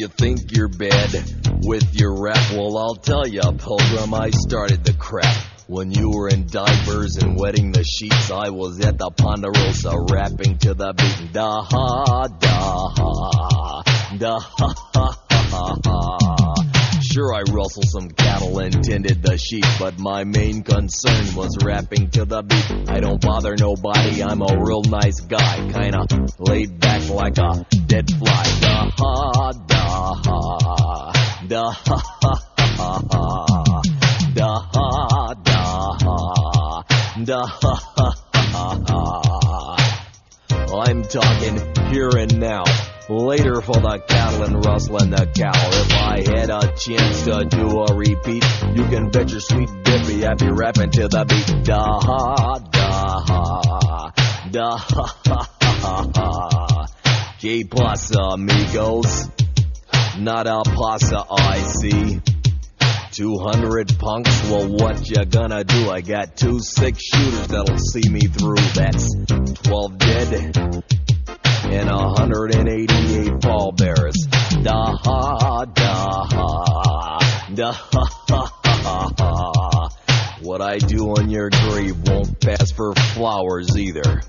you think you're bad with your rap? Well, I'll tell ya, Pilgrim, I started the crap. When you were in diapers and wetting the sheets, I was at the Ponderosa rapping to the beat. Da ha, da ha, da ha ha ha ha. Sure, I rustled some cattle and tended the sheep, but my main concern was rapping to the beat. I don't bother nobody, I'm a real nice guy, kinda laid back like a dead fly. Da ha, da ha, da ha ha ha ha, da ha, da ha, da ha ha ha ha. I'm talking here and now. Later for the cattle and rustling the cow. If I had a chance to do a repeat, you can bet your sweet dippy I'd be rapping to the beat. Da ha, da ha, da ha ha ha ha. Que pasa, amigos? Not a pasa, I see. 200 punks, well, what you gonna do? I got 2 6-shooters that'll see me through. That's 12 dead and 188 pallbearers. Da ha, da ha, da ha ha ha ha. What I do on your grave won't pass for flowers either.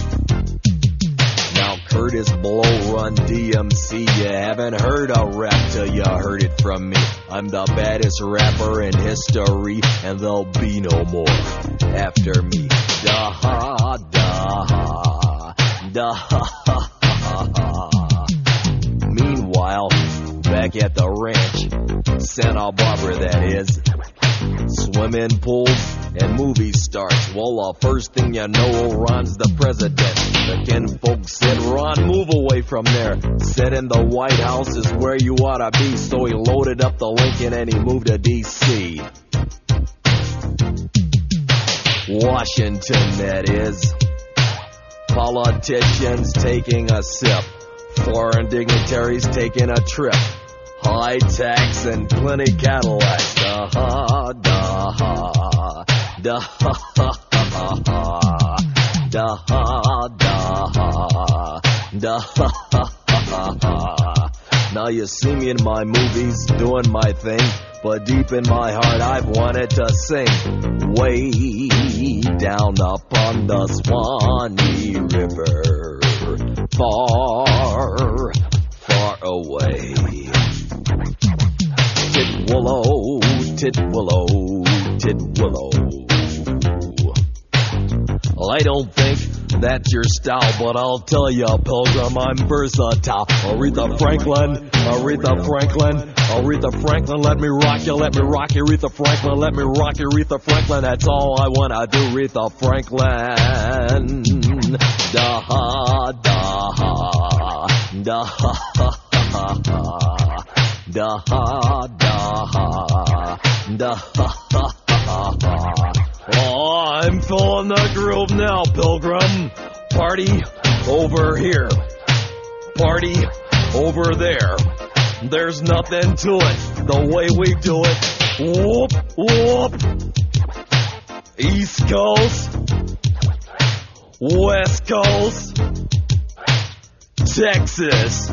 Now Curtis Blow, Run DMC, you haven't heard a rap till you heard it from me. I'm the baddest rapper in history, and there'll be no more after me. Da ha, da ha, da ha ha ha ha. Meanwhile, back at the ranch, Santa Barbara that is, swimming pools and movie stars. Well, the first thing you know, Ron's the president. The kinfolk said, Ron, move away from there. Said in the White House is where you ought to be. So he loaded up the Lincoln and he moved to D.C. Washington, that is. Politicians taking a sip. Foreign dignitaries taking a trip. High tax and plenty Cadillacs. Da ha, da ha, da ha ha ha ha, da ha, da ha, da ha ha ha ha. Now you see me in my movies doing my thing, but deep in my heart I've wanted to sing. Way down upon the Swanee River, far, far away. Titwillow, Titwillow, Titwillow. Well, I don't think that's your style, but I'll tell you, Pilgrim, I'm versatile. Aretha Franklin, Aretha Franklin, Aretha Franklin, let me rock you, Aretha Franklin, let me rock you, Aretha Franklin, that's all I wanna do, Aretha Franklin. Da ha, da ha, da ha ha ha ha, da ha, da ha, da ha ha ha ha. Oh, I'm feeling the groove now, Pilgrim. Party over here. Party over there. There's nothing to it. The way we do it. Whoop, whoop. East Coast. West Coast. Texas.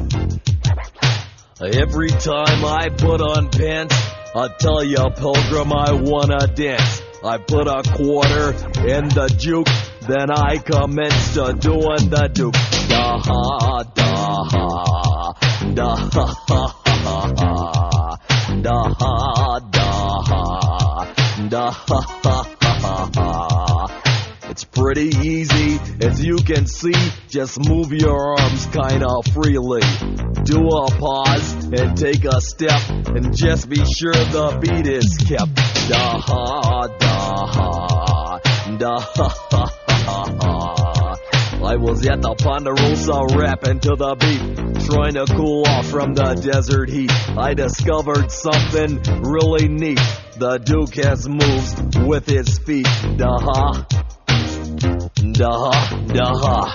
Every time I put on pants, I tell you, Pilgrim, I wanna dance. I put a quarter in the juke, then I commence to doing the duke. Da ha, da ha, da ha ha ha ha, da ha, da ha, da ha ha ha ha. It's pretty easy, as you can see, just move your arms kinda freely. Do a pause and take a step, and just be sure the beat is kept. Da ha, da ha, da ha ha ha ha. I was at the Ponderosa rapping to the beat, trying to cool off from the desert heat. I discovered something really neat. The Duke has moves with his feet. Da ha, da ha, da ha.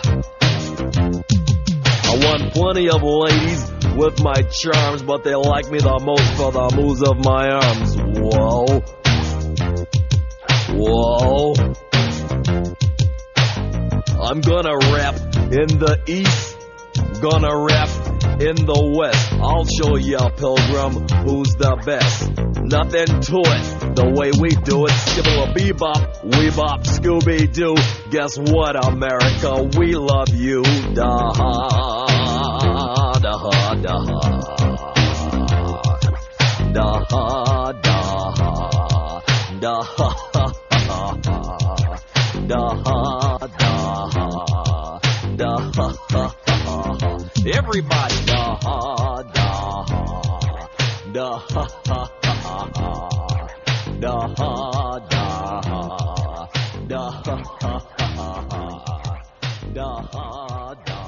I won plenty of ladies with my charms, but they like me the most for the moves of my arms. Whoa. Whoa. I'm gonna rap in the east, gonna rap in the West. I'll show ya, pilgrim, who's the best. Nothing to it, the way we do it. Skibble a bebop, we bop, Scooby-Doo. Guess what, America, we love you. Da ha, da ha, da ha. Da ha, da ha, da ha, da ha, da ha, da ha. Everybody, da ha, da ha, da ha, da ha, da ha, da ha, da ha, da ha.